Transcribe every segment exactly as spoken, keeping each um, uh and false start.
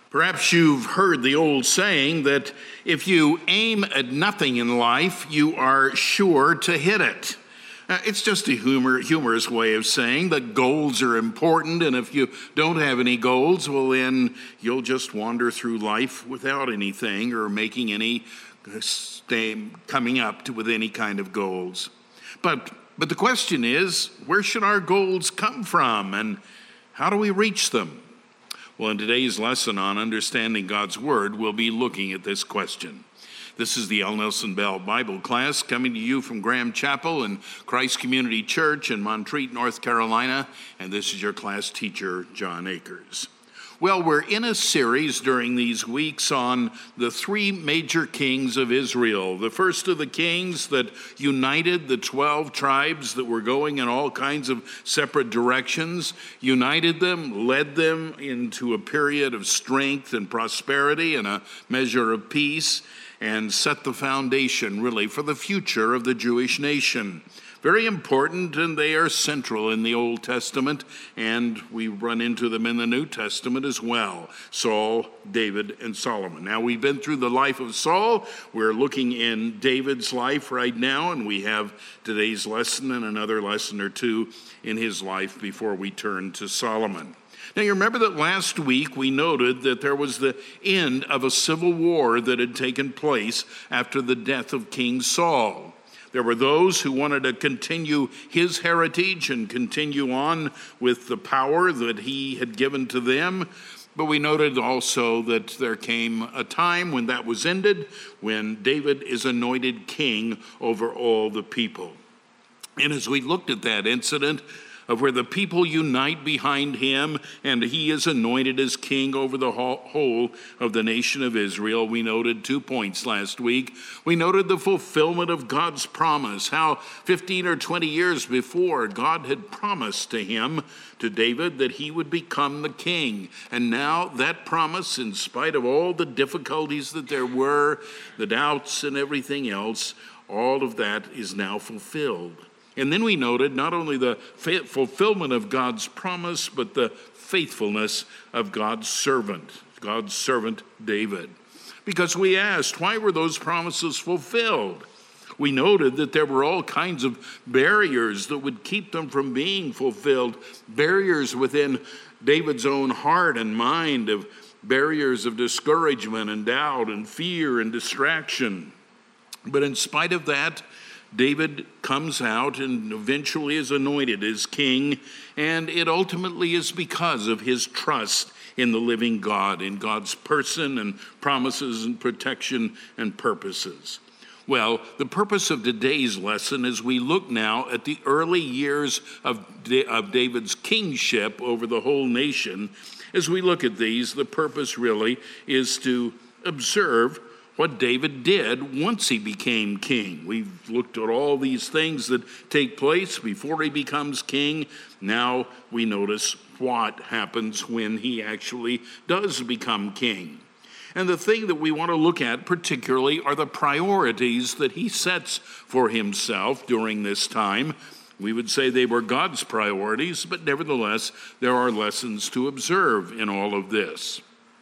Perhaps you've heard the old saying that if you aim at nothing in life, you are sure to hit it. Uh, it's just a humor, humorous way of saying that goals are important, and if you don't have any goals, well, then you'll just wander through life without anything or making any, uh, stay, coming up to, with any kind of goals. But, but the question is, where should our goals come from, and how do we reach them? Well, in today's lesson on understanding God's Word, we'll be looking at this question. This is the L. Nelson Bell Bible class coming to you from Graham Chapel and Christ Community Church in Montreat, North Carolina, and this is your class teacher, John Akers. Well, we're in a series during these weeks on the three major kings of Israel. The first of the kings that united the twelve tribes that were going in all kinds of separate directions, united them, led them into a period of strength and prosperity and a measure of peace, and set the foundation, really, for the future of the Jewish nation. Very important, and they are central in the Old Testament, and we run into them in the New Testament as well. Saul, David, and Solomon. Now, we've been through the life of Saul. We're looking in David's life right now, and we have today's lesson and another lesson or two in his life before we turn to Solomon. Now, you remember that last week we noted that there was the end of a civil war that had taken place after the death of King Saul. There were those who wanted to continue his heritage and continue on with the power that he had given to them. But we noted also that there came a time when that was ended, when David is anointed king over all the people. And as we looked at that incident, of where the people unite behind him and he is anointed as king over the whole of the nation of Israel. We noted two points last week. We noted the fulfillment of God's promise, how fifteen or twenty years before God had promised to him, to David, that he would become the king. And now that promise, in spite of all the difficulties that there were, the doubts and everything else, all of that is now fulfilled. And then we noted not only the fulfillment of God's promise, but the faithfulness of God's servant, God's servant David. Because we asked, why were those promises fulfilled? We noted that there were all kinds of barriers that would keep them from being fulfilled, barriers within David's own heart and mind, of barriers of discouragement and doubt and fear and distraction. But in spite of that, David comes out and eventually is anointed as king, and it ultimately is because of his trust in the living God, in God's person and promises and protection and purposes. Well, the purpose of today's lesson is we look now at the early years of, of David's kingship over the whole nation. As we look at these, the purpose really is to observe what David did once he became king. We've looked at all these things that take place before he becomes king. Now we notice what happens when he actually does become king. And the thing that we want to look at particularly are the priorities that he sets for himself during this time. We would say they were God's priorities, but nevertheless, there are lessons to observe in all of this.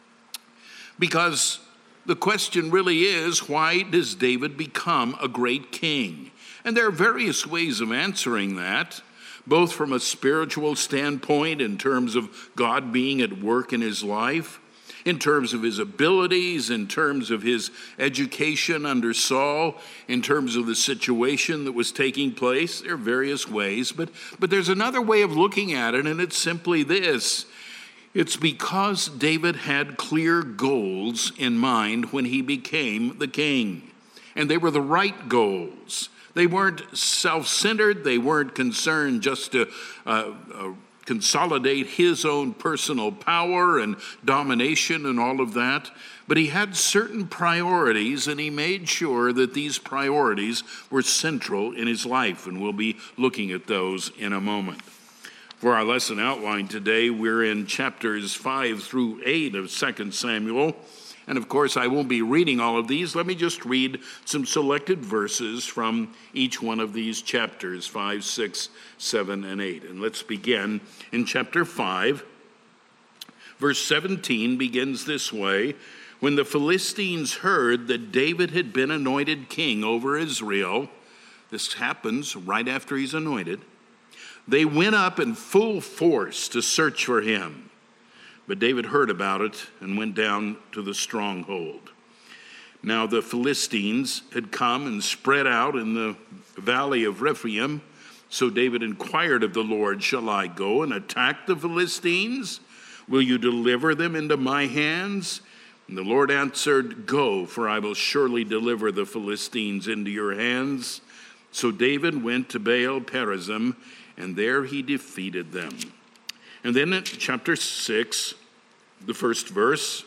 Because the question really is, why does David become a great king? And there are various ways of answering that, both from a spiritual standpoint in terms of God being at work in his life, in terms of his abilities, in terms of his education under Saul, in terms of the situation that was taking place. There are various ways, but, but there's another way of looking at it, and it's simply this. It's because David had clear goals in mind when he became the king. And they were the right goals. They weren't self-centered. They weren't concerned just to uh, uh, consolidate his own personal power and domination and all of that. But he had certain priorities, and he made sure that these priorities were central in his life. And we'll be looking at those in a moment. For our lesson outline today, we're in chapters five through eight of Second Samuel. And of course, I won't be reading all of these. Let me just read some selected verses from each one of these chapters, five, six, seven, and eight. And let's begin in chapter five, Verse seventeen begins this way: when the Philistines heard that David had been anointed king over Israel, this happens right after he's anointed, they went up in full force to search for him. But David heard about it and went down to the stronghold. Now the Philistines had come and spread out in the valley of Rephaim. So David inquired of the Lord, shall I go and attack the Philistines? Will you deliver them into my hands? And the Lord answered, go, for I will surely deliver the Philistines into your hands. So David went to Baal Perazim, and there he defeated them. And then in chapter six, the first verse,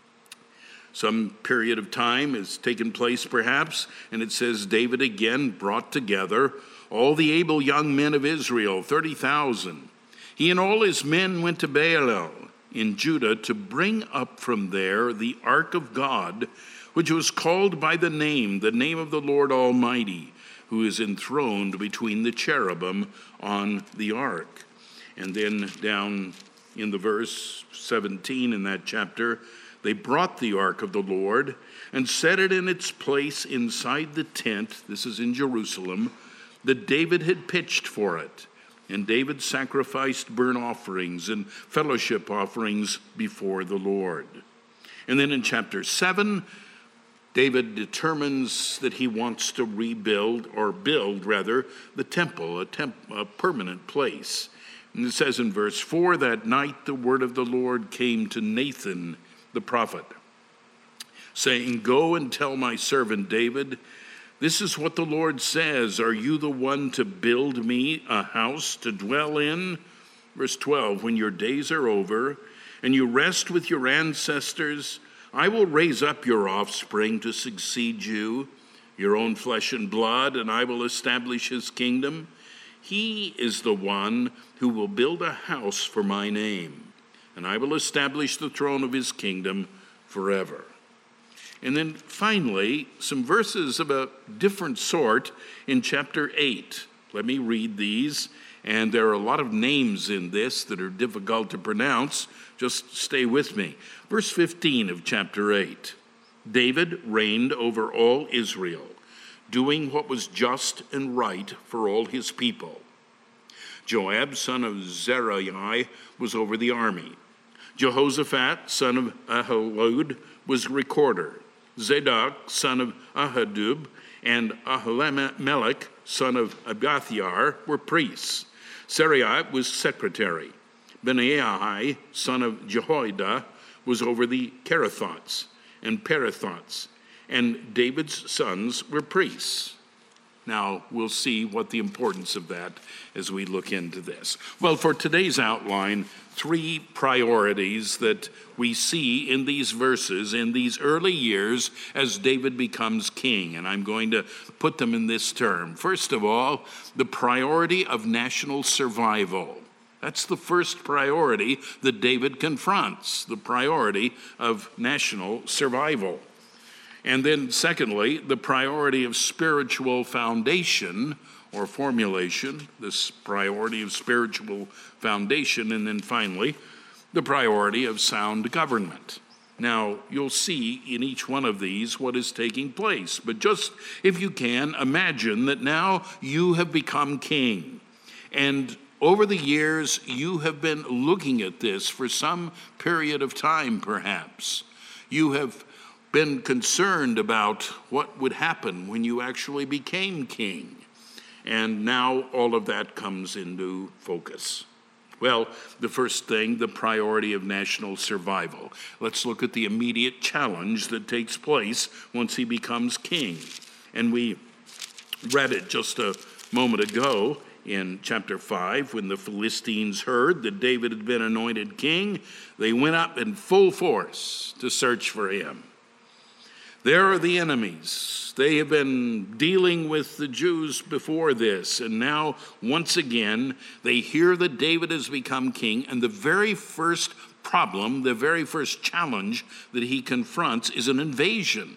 some period of time has taken place perhaps, and it says, David again brought together all the able young men of Israel, thirty thousand. He and all his men went to Baalah in Judah to bring up from there the ark of God, which was called by the name, the name of the Lord Almighty, who is enthroned between the cherubim on the ark. And then down in the verse seventeen in that chapter, they brought the ark of the Lord and set it in its place inside the tent, this is in Jerusalem, that David had pitched for it. And David sacrificed burnt offerings and fellowship offerings before the Lord. And then in chapter seven, David determines that he wants to rebuild, or build rather, the temple, a, temp- a permanent place. And it says in verse four, that night the word of the Lord came to Nathan the prophet, saying, go and tell my servant David, this is what the Lord says, are you the one to build me a house to dwell in? Verse twelve, when your days are over and you rest with your ancestors, I will raise up your offspring to succeed you, your own flesh and blood, and I will establish his kingdom. He is the one who will build a house for my name, and I will establish the throne of his kingdom forever. And then finally, some verses of a different sort in chapter eight. Let me read these. And there are a lot of names in this that are difficult to pronounce. Just stay with me. Verse fifteen of chapter eight. David reigned over all Israel, doing what was just and right for all his people. Joab, son of Zeruiah, was over the army. Jehoshaphat, son of Ahilud, was recorder. Zadok, son of Ahadub, and Ahimelech, son of Abiathar, were priests. Sarai was secretary. Benaiah, son of Jehoiada, was over the Kerethots and Perethots, and David's sons were priests. Now, we'll see what the importance of that as we look into this. Well, for today's outline, three priorities that we see in these verses in these early years as David becomes king, and I'm going to put them in this term. First of all, the priority of national survival. That's the first priority that David confronts, the priority of national survival. And then secondly, the priority of spiritual foundation or formulation, this priority of spiritual foundation. And then finally, the priority of sound government. Now, you'll see in each one of these what is taking place. But just, if you can, imagine that now you have become king. And over the years, you have been looking at this for some period of time, perhaps. You have been concerned about what would happen when you actually became king. And now all of that comes into focus. Well, the first thing, the priority of national survival. Let's look at the immediate challenge that takes place once he becomes king. And we read it just a moment ago in chapter five. When the Philistines heard that David had been anointed king, they went up in full force to search for him. There are the enemies. They have been dealing with the Jews before this, and now, once again, they hear that David has become king, and the very first problem, the very first challenge that he confronts is an invasion.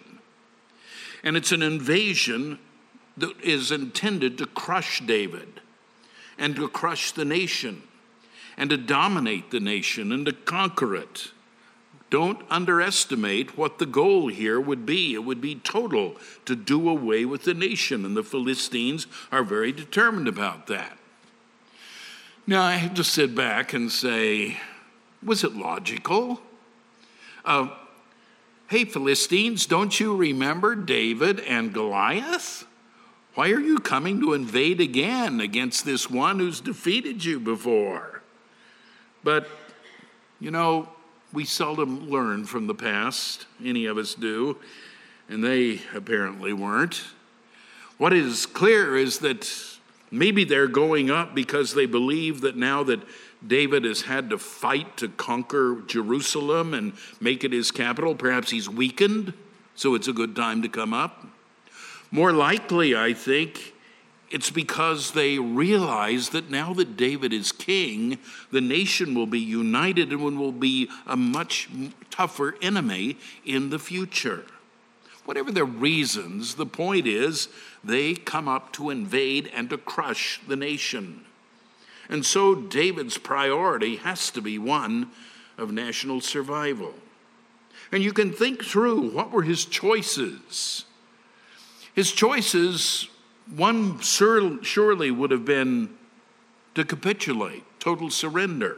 And it's an invasion that is intended to crush David and to crush the nation. and to dominate the nation and to conquer it. Don't underestimate what the goal here would be. It would be total, to do away with the nation, and the Philistines are very determined about that. Now, I have to sit back and say, was it logical? Uh, hey, Philistines, don't you remember David and Goliath? Why are you coming to invade again against this one who's defeated you before? But, you know, we seldom learn from the past. Any of us do, and they apparently weren't. What is clear is that maybe they're going up because they believe that now that David has had to fight to conquer Jerusalem and make it his capital, perhaps he's weakened, so it's a good time to come up. More likely, I think, it's because they realize that now that David is king, the nation will be united and will be a much tougher enemy in the future. Whatever the reasons, the point is they come up to invade and to crush the nation. And so David's priority has to be one of national survival. And you can think through, what were his choices? His choices, one sur- surely would have been to capitulate, total surrender.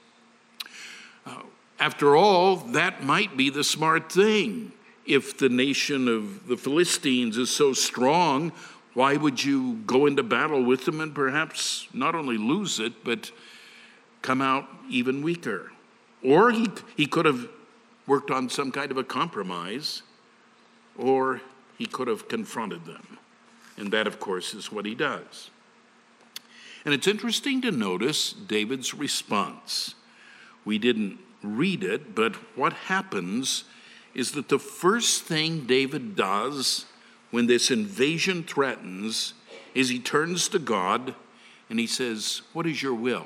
Uh, after all, that might be the smart thing. If the nation of the Philistines is so strong, why would you go into battle with them and perhaps not only lose it, but come out even weaker? Or he, he could have worked on some kind of a compromise, or he could have confronted them. And that, of course, is what he does. And it's interesting to notice David's response. We didn't read it, but what happens is that the first thing David does when this invasion threatens is he turns to God and he says, "What is your will?"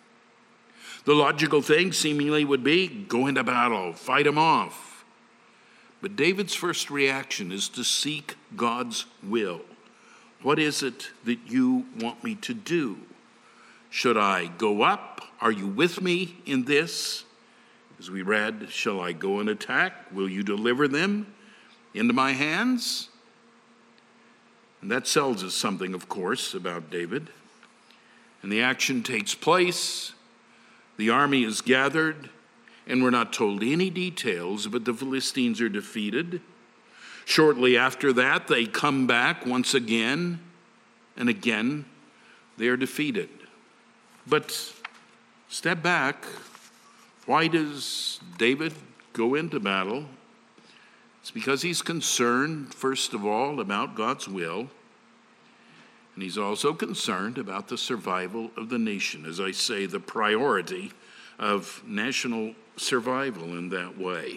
The logical thing seemingly would be, go into battle, fight him off. But David's first reaction is to seek God's will. What is it that you want me to do? Should I go up? Are you with me in this? As we read, shall I go and attack? Will you deliver them into my hands? And that tells us something, of course, about David. And the action takes place. The army is gathered, and we're not told any details, but the Philistines are defeated. Shortly after that, they come back once again, and again, they are defeated. But step back. Why does David go into battle? It's because he's concerned, first of all, about God's will. And he's also concerned about the survival of the nation. As I say, the priority of national survival in that way.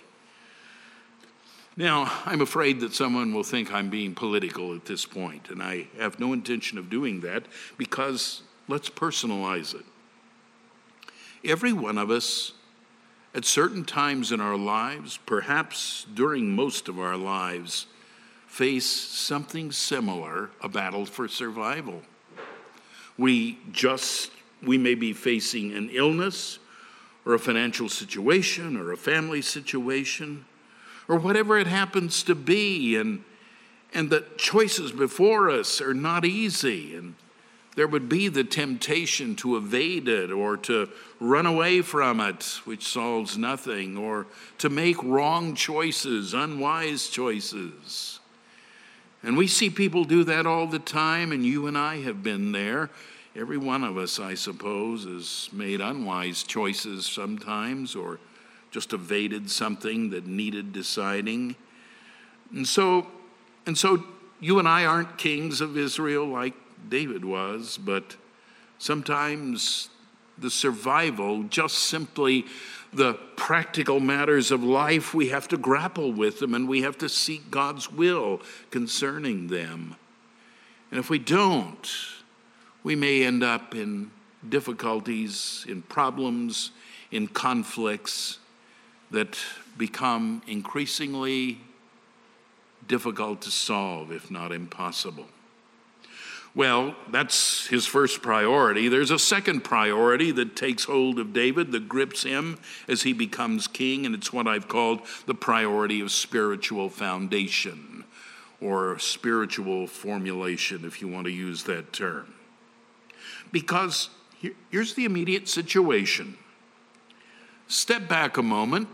Now, I'm afraid that someone will think I'm being political at this point, and I have no intention of doing that, because let's personalize it. Every one of us, at certain times in our lives, perhaps during most of our lives, face something similar, a battle for survival. We just, we may be facing an illness, or a financial situation, or a family situation, or whatever it happens to be, and and the choices before us are not easy, and there would be the temptation to evade it or to run away from it, which solves nothing, or to make wrong choices, unwise choices. And we see people do that all the time, and you and I have been there. Every one of us, I suppose, has made unwise choices sometimes, or just evaded something that needed deciding. And so, and so you and I aren't kings of Israel like David was, but sometimes the survival, just simply the practical matters of life, we have to grapple with them, and we have to seek God's will concerning them. And if we don't, we may end up in difficulties, in problems, in conflicts that become increasingly difficult to solve, if not impossible. Well, that's his first priority. There's a second priority that takes hold of David, that grips him as he becomes king, and it's what I've called the priority of spiritual foundation, or spiritual formulation, if you want to use that term. Because here, here's the immediate situation. Step back a moment.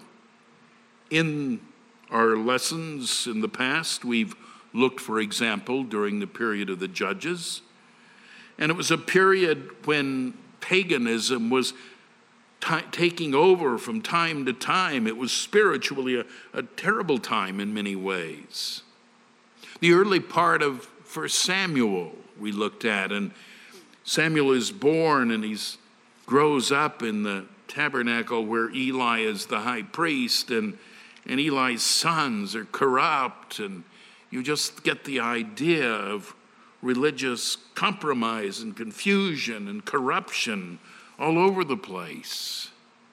In our lessons in the past, we've looked, for example, during the period of the Judges, and it was a period when paganism was t- taking over from time to time. It was spiritually a, a terrible time in many ways. The early part of First Samuel we looked at, and Samuel is born and he grows up in the tabernacle where Eli is the high priest, and, and Eli's sons are corrupt, and you just get the idea of religious compromise and confusion and corruption all over the place.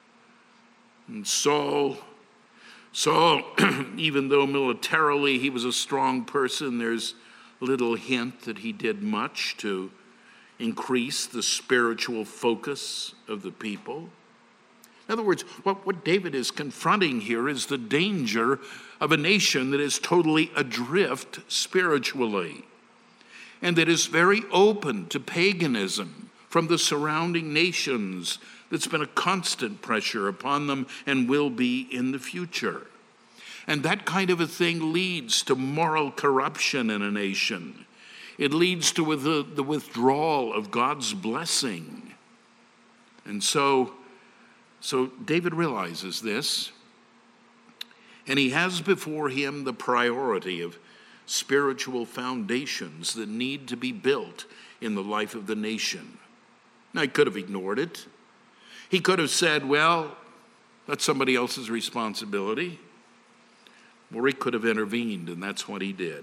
And Saul, Saul, even though militarily he was a strong person, there's little hint that he did much to increase the spiritual focus of the people. In other words, what, what David is confronting here is the danger of a nation that is totally adrift spiritually, and that is very open to paganism from the surrounding nations. That's been a constant pressure upon them and will be in the future. And that kind of a thing leads to moral corruption in a nation. It leads to the, the withdrawal of God's blessing. And so So David realizes this, and he has before him the priority of spiritual foundations that need to be built in the life of the nation. Now, he could have ignored it. He could have said, well, that's somebody else's responsibility. Or he could have intervened, and that's what he did.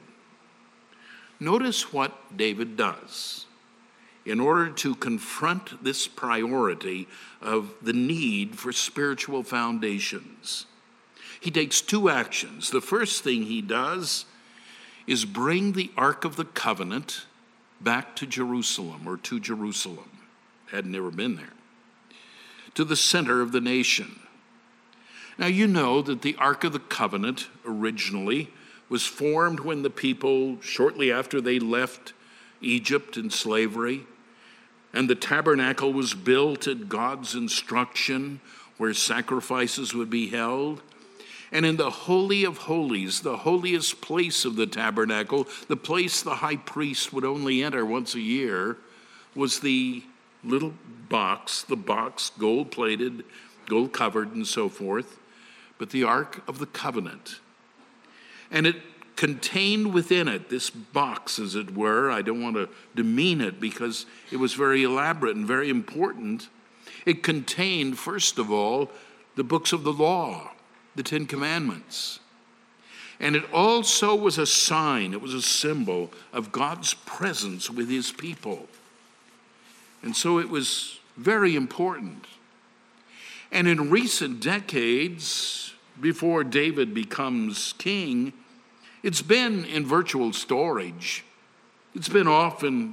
Notice what David does in order to confront this priority of the need for spiritual foundations. He takes two actions. The first thing he does is bring the Ark of the Covenant back to Jerusalem, or to Jerusalem. Had never been there. To the center of the nation. Now, you know that the Ark of the Covenant originally was formed when the people, shortly after they left Egypt in slavery, and the tabernacle was built at God's instruction where sacrifices would be held. And in the Holy of Holies, the holiest place of the tabernacle, the place the high priest would only enter once a year, was the little box, the box, gold-plated, gold-covered, and so forth, but the Ark of the Covenant. And it contained within it, this box, as it were, I don't want to demean it because it was very elaborate and very important. It contained, first of all, the books of the law, the Ten Commandments. And it also was a sign, it was a symbol of God's presence with his people. And so it was very important. And in recent decades, before David becomes king, it's been in virtual storage. It's been off in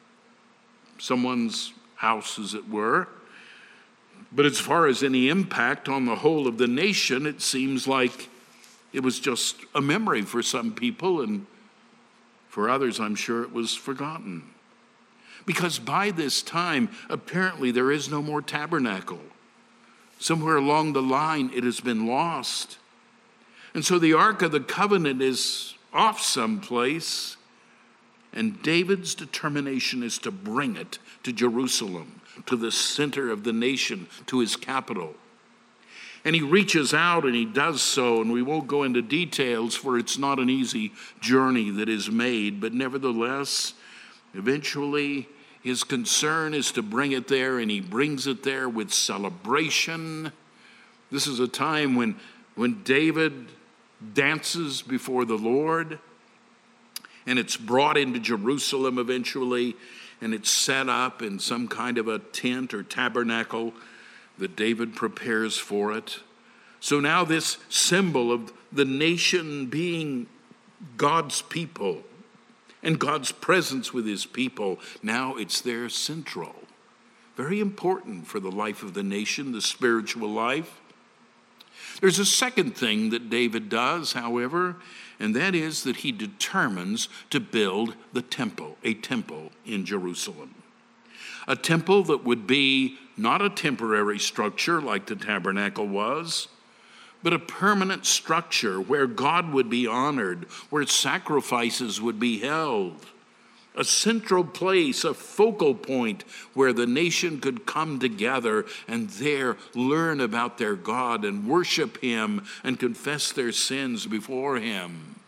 someone's house, as it were. But as far as any impact on the whole of the nation, it seems like it was just a memory for some people, and for others, I'm sure it was forgotten. Because by this time, apparently there is no more tabernacle. Somewhere along the line, it has been lost. And so the Ark of the Covenant is off someplace, and David's determination is to bring it to Jerusalem, to the center of the nation, to his capital. And he reaches out and he does so, and we won't go into details, for it's not an easy journey that is made, but nevertheless, eventually his concern is to bring it there, and he brings it there with celebration. This is a time when, when David dances before the Lord, and it's brought into Jerusalem eventually, and it's set up in some kind of a tent or tabernacle that David prepares for it. So now this symbol of the nation being God's people and God's presence with his people. Now it's their central. Very important for the life of the nation, the spiritual life. There's a second thing that David does, however, and that is that he determines to build the temple, a temple in Jerusalem. A temple that would be not a temporary structure like the tabernacle was, but a permanent structure where God would be honored, where sacrifices would be held. A central place, a focal point where the nation could come together and there learn about their God and worship him and confess their sins before him.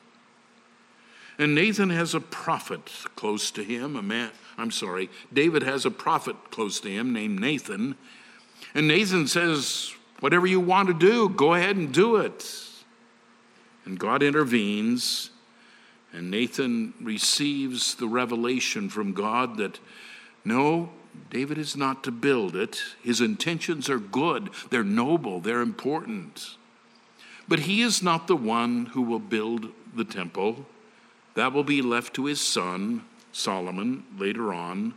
And Nathan has a prophet close to him, a man, I'm sorry, David has a prophet close to him named Nathan. And Nathan says, whatever you want to do, go ahead and do it. And God intervenes, and Nathan receives the revelation from God that, no, David is not to build it. His intentions are good, they're noble, they're important. But he is not the one who will build the temple. That will be left to his son, Solomon, later on.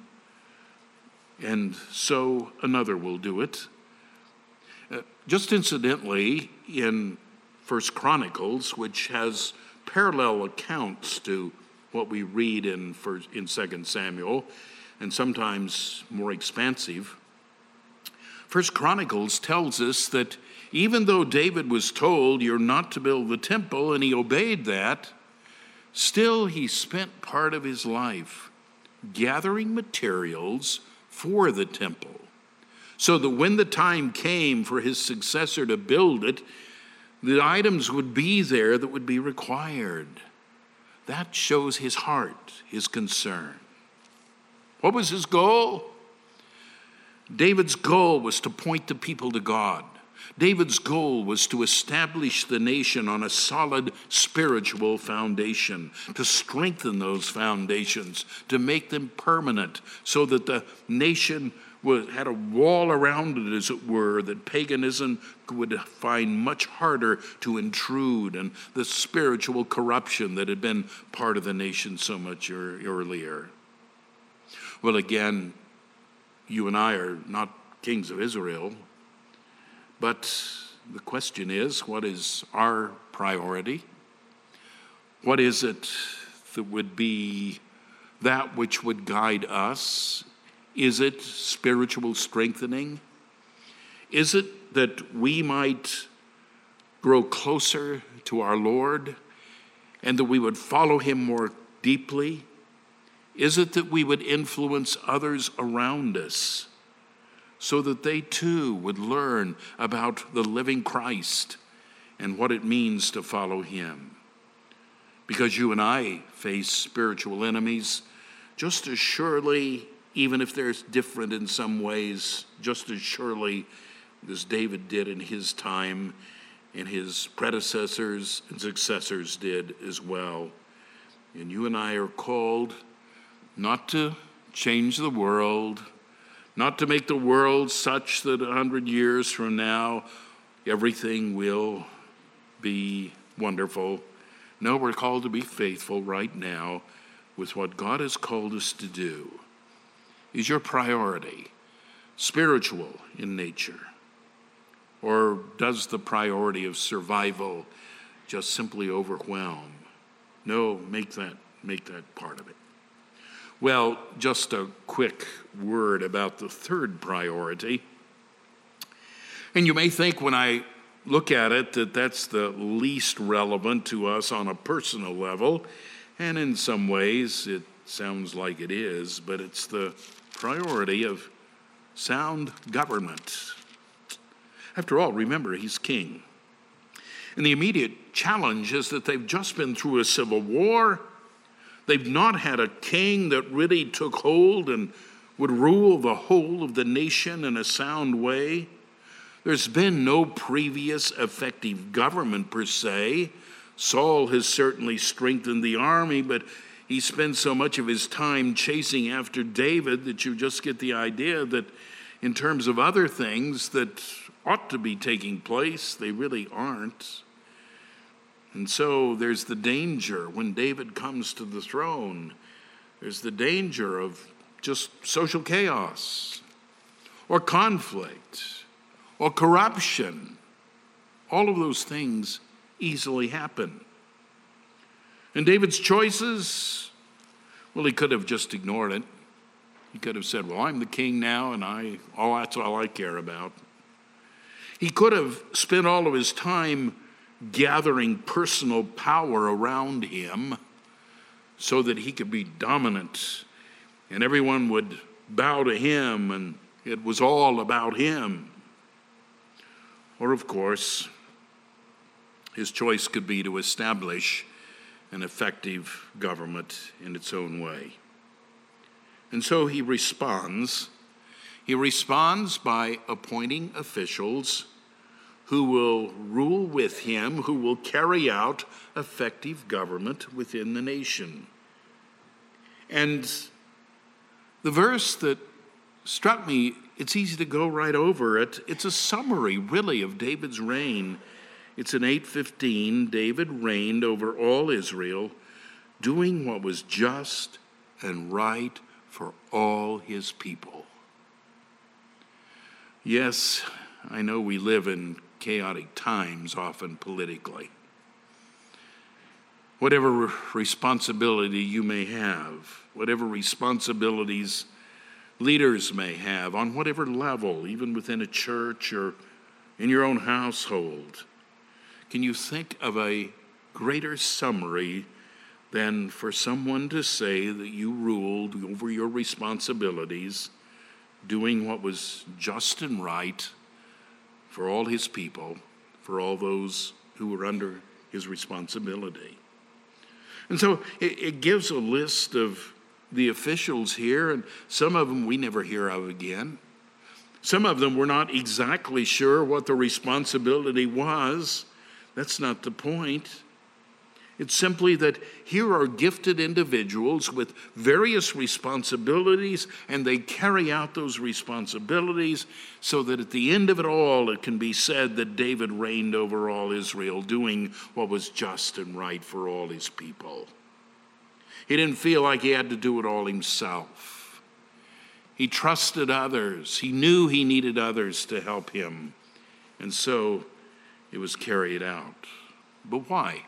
And so another will do it. Uh, just incidentally, in First Chronicles, which has parallel accounts to what we read in first, in Second Samuel, and sometimes more expansive, First Chronicles tells us that even though David was told you're not to build the temple, and he obeyed that, still he spent part of his life gathering materials for the temple, so that when the time came for his successor to build it, the items would be there that would be required. That shows his heart, his concern. What was his goal? David's goal was to point the people to God. David's goal was to establish the nation on a solid spiritual foundation, to strengthen those foundations, to make them permanent, so that the nation was, had a wall around it, as it were, that paganism would find much harder to intrude, and the spiritual corruption that had been part of the nation so much er- earlier. Well, again, you and I are not kings of Israel, but the question is, what is our priority? What is it that would be that which would guide us? Is it spiritual strengthening? Is it that we might grow closer to our Lord and that we would follow him more deeply? Is it that we would influence others around us so that they too would learn about the living Christ and what it means to follow him? Because you and I face spiritual enemies just as surely, even if they're different in some ways, just as surely as David did in his time, and his predecessors and successors did as well. And you and I are called not to change the world, not to make the world such that a hundred years from now everything will be wonderful. No, we're called to be faithful right now with what God has called us to do. Is your priority spiritual in nature? Or does the priority of survival just simply overwhelm? No, make that, make that part of it. Well, just a quick word about the third priority. And you may think when I look at it that that's the least relevant to us on a personal level, and in some ways it sounds like it is, but it's the priority of sound government. After all, remember, he's king. And the immediate challenge is that they've just been through a civil war. They've not had a king that really took hold and would rule the whole of the nation in a sound way. There's been no previous effective government per se. Saul has certainly strengthened the army, but he spends so much of his time chasing after David that you just get the idea that in terms of other things that ought to be taking place, they really aren't. And so there's the danger when David comes to the throne There's the danger of just social chaos or conflict or corruption. All of those things easily happen. And David's choices, well, he could have just ignored it. He could have said, well, I'm the king now, and I, oh, that's all I care about. He could have spent all of his time gathering personal power around him so that he could be dominant and everyone would bow to him and it was all about him. Or, of course, his choice could be to establish an effective government in its own way. And so he responds. He responds by appointing officials who will rule with him, who will carry out effective government within the nation. And the verse that struck me, it's easy to go right over it. It's a summary, really, of David's reign. It's in eight fifteen. David reigned over all Israel, doing what was just and right for all his people. Yes, I know we live in chaotic times, often politically. Whatever responsibility you may have, whatever responsibilities leaders may have on whatever level, even within a church or in your own household, can you think of a greater summary than for someone to say that you ruled over your responsibilities, doing what was just and right for all his people, for all those who were under his responsibility? And so it, it gives a list of the officials here, and some of them we never hear of again. Some of them we're not exactly sure what the responsibility was. That's not the point. It's simply that here are gifted individuals with various responsibilities, and they carry out those responsibilities so that at the end of it all, it can be said that David reigned over all Israel, doing what was just and right for all his people. He didn't feel like he had to do it all himself. He trusted others. He knew he needed others to help him. And so it was carried out. But why?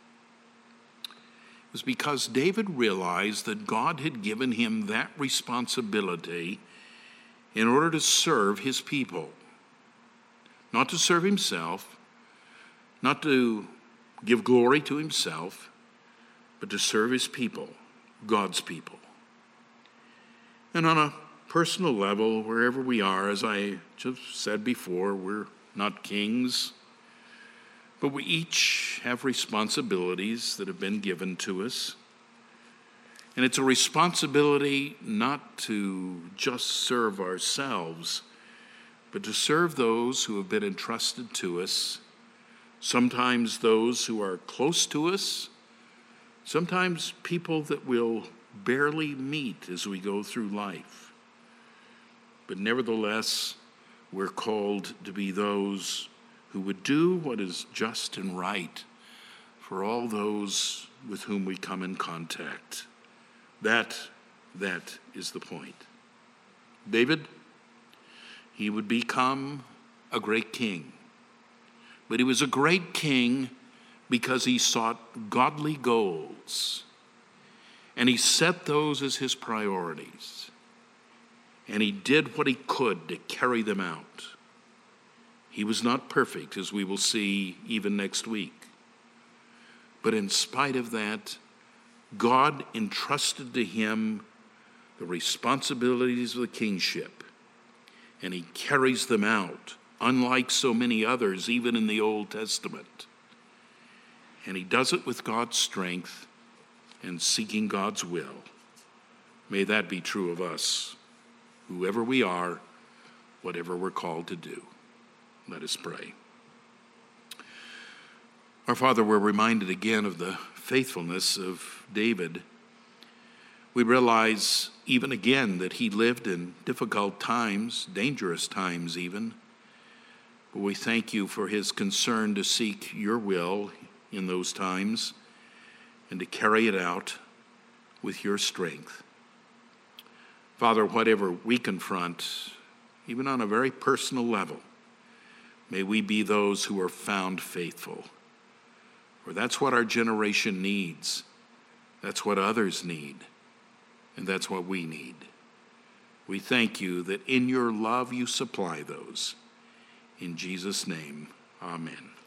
It was because David realized that God had given him that responsibility in order to serve his people. Not to serve himself, not to give glory to himself, but to serve his people, God's people. And on a personal level, wherever we are, as I just said before, we're not kings, but we each have responsibilities that have been given to us. And it's a responsibility not to just serve ourselves, but to serve those who have been entrusted to us, sometimes those who are close to us, sometimes people that we'll barely meet as we go through life. But nevertheless, we're called to be those who would do what is just and right for all those with whom we come in contact. That, that is the point. David, he would become a great king. But he was a great king because he sought godly goals. And he set those as his priorities. And he did what he could to carry them out. He was not perfect, as we will see even next week. But in spite of that, God entrusted to him the responsibilities of the kingship, and he carries them out, unlike so many others, even in the Old Testament. And he does it with God's strength and seeking God's will. May that be true of us, whoever we are, whatever we're called to do. Let us pray. Our Father, we're reminded again of the faithfulness of David. We realize even again that he lived in difficult times, dangerous times even. But we thank you for his concern to seek your will in those times and to carry it out with your strength. Father, whatever we confront, even on a very personal level, may we be those who are found faithful. For that's what our generation needs. That's what others need. And that's what we need. We thank you that in your love you supply those. In Jesus' name, amen.